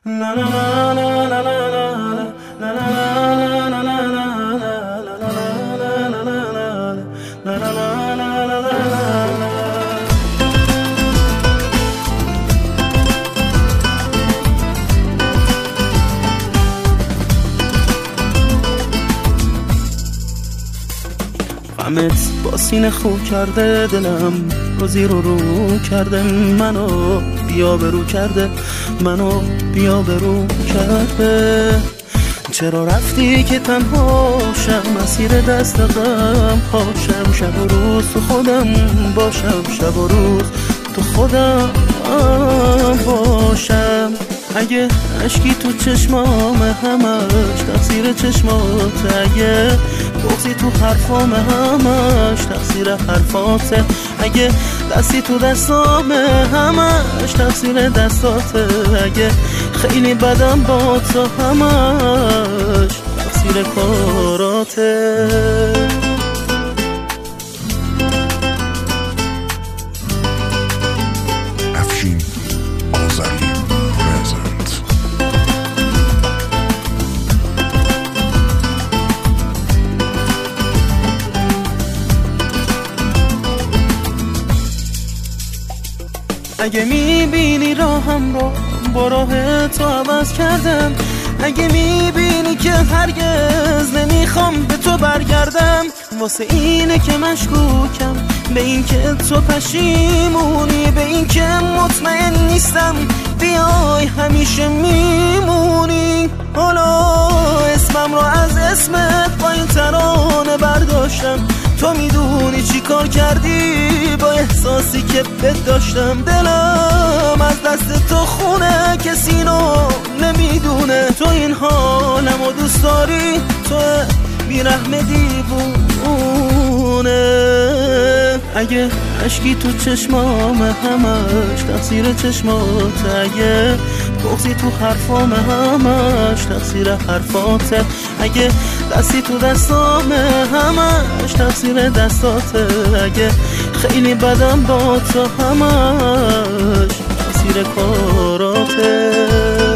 غمت با سینه خو کرده دلم، روزی رو کرده منو بیا برو کرده، منو بیا برو کرده. چرا رفتی که تنها شم، مسیر دست غم پاشم، شب و روز تو خودم باشم، شب و روز تو خودم باشم. اگه اشکی تو چشمام همش تقصیر چشمات، اگه بغضی تو حرفام همش تقصیر حرفاته، اگه دستی تو دستام همش تقصیر دستاته، اگه خیلی بدم با تو همش تقصیر کاراته. اگه میبینی راهم رو با راه تو عوض کردم، اگه میبینی که هرگز نمیخوام به تو برگردم، واسه اینه که مشکوکم به این که تو پشیمونی، به این که مطمئن نیستم بیای همیشه میمونی. حالا اسمم رو از اسمت با این ترانه برداشتم، تو میدونی چی کار کردی با احساسی که بد داشتم. دلم از دست تو خونه، کسی نو نمیدونه تو این حالم و دوست داری، تو بیرحم دیوونه. اگه اشکی تو چشمام همش تقصیر چشمات، اگه بغضی تو حرفام همش تقصیر حرفاته، اگه دستی تو دستام همش تقصیر دستاته، اگه خیلی بدم با تو همش تقصیر کاراته.